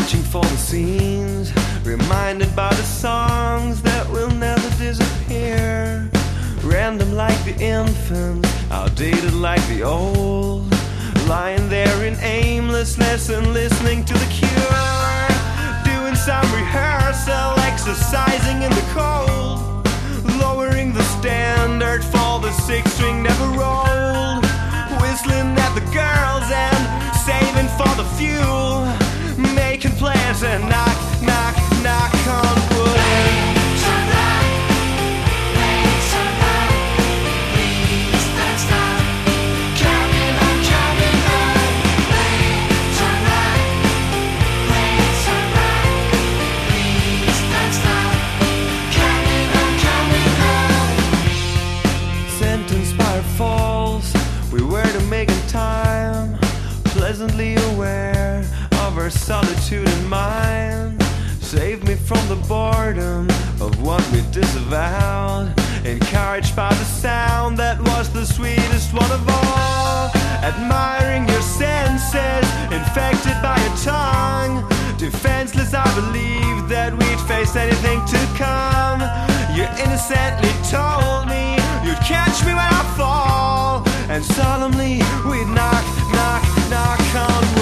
Reaching for the scenes, reminded by the songs that will never disappear. Random like the infant, outdated like the old. Lying there in aimlessness and listening to The Cure. Doing some rehearsal, exercising in the cold. Lowering the standard for the sixth string never rolled. Whistling at the girls and saving for the fuel. Making plans and knock, knock, knock on wood. Pleasantly aware of our solitude in mind. Save me from the boredom of what we disavowed. Encouraged by the sound that was the sweetest one of all. Admiring your senses, infected by your tongue. Defenseless, I believed that we'd face anything to come. You innocently told me you'd catch me when I fall. And solemnly we'd knock, knock, knock on